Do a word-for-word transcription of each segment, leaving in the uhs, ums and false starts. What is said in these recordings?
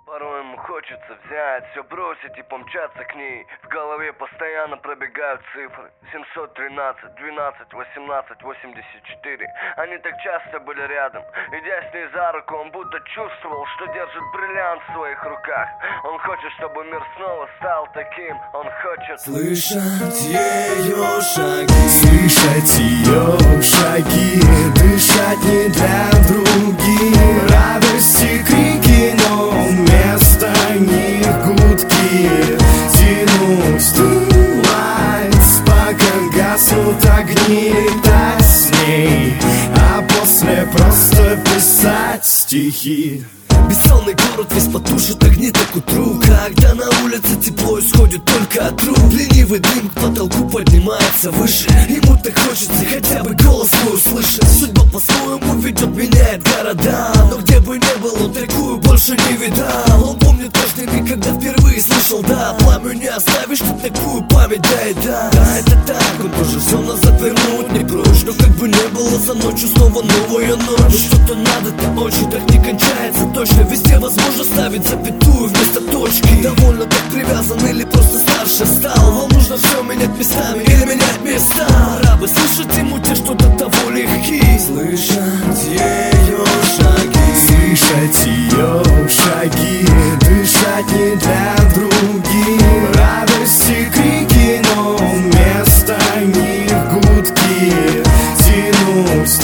Порой ему хочется взять, все бросить и помчаться к ней. В голове постоянно пробегают цифры: семьсот тринадцать, двенадцать, восемнадцать, восемьдесят четыре. Они так часто были рядом. Идя с ней за руку, он будто чувствовал, что держит бриллиант в своих руках. Он хочет, чтобы мир снова стал таким. Он хочет слышать ее шаги, слышать ее шаги, дышать не для других. Радости, крики, но вместо них гудки. Тянуть тулайс, пока гаснут огни. Летать с ней, а после просто писать стихи. Бессонный город весь потушит огни так к утру, когда на улице тепло исходит только от труб. Ленивый дым к потолку поднимается выше. Ему так хочется хотя бы голос свой услышать. Судьба по-своему ведет, меняет города, но где бы ни был, он такую больше не видал. Он помнит каждый миг, когда впервые слышал да. Пламя не оставишь, ты такую память, да и да. Да, это так, он тоже все назад вернуть не прочь. Но как бы не было, за ночью снова новая ночь. Но что-то надо-то очень, так не кончается точно. Везде возможно ставить запятую вместо точки. Довольно так привязан или просто старше стал. Вам нужно все менять местами или менять места. Пора бы слышать ему те, что до того легки. Слышать ее шаги, слышать ее шаги, дышать не для других. Радости, крики, но вместо них гудки. Тянуть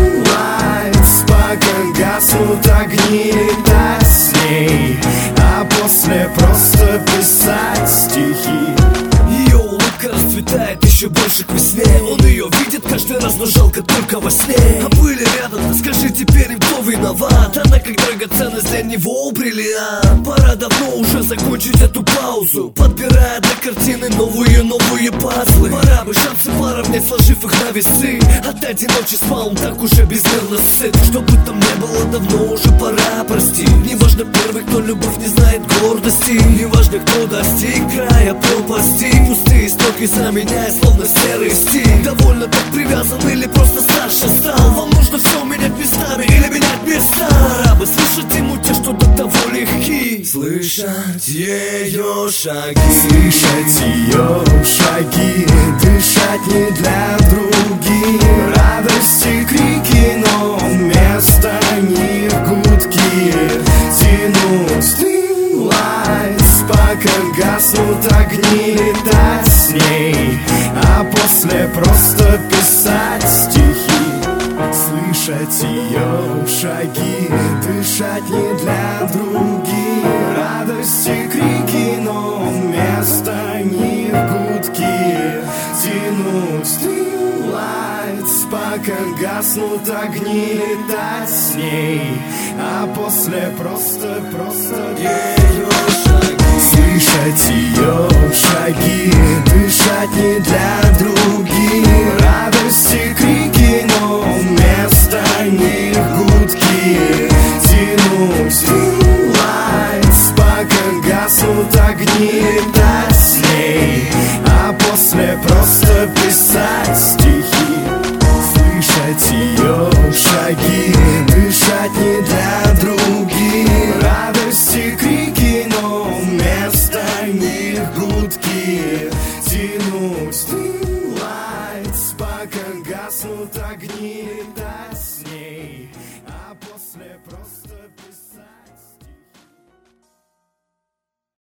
тулайс, пока гаснут огни. Летать с ней, а после просто писать стихи. Ее улыбка расцветает еще больше к весне. Он ее видит каждый раз, но жалко только во сне. А были рядом, да скажи теперь им, кто виноват. Она как драгоценность для него бриллиант. Пора давно уже закончить эту паузу, подбирая для картины новые-новые пазлы. Пора бы шансы поравнять, сложив их на весы. От одиночества он так уже безмерно сыт. Что бы там ни было, давно уже пора простить. Неважно первый, кто любовь не знает гордости. Неважно, кто достиг края пропасти. Пустые строки заменяя словно серый стиль. Довольно так привязан или просто старше стал. Вам нужно все менять местами или менять места. Пора бы слышать ему те, что до того легки. Слышать ее шаги, слышать ее шаги, дышать не для других. Радости, крики, но вместо них гудки. Тянуть тулайс, пока гаснут огни. Летать с ней, а после просто писать стихи. Слышать ее шаги, дышать не для других. Радости, крики, но вместо них гудки. Тянуть тулайс, пока гаснут огни. Летать с ней, а после просто, просто ее шаги. Слышать ее шаги, дышать не для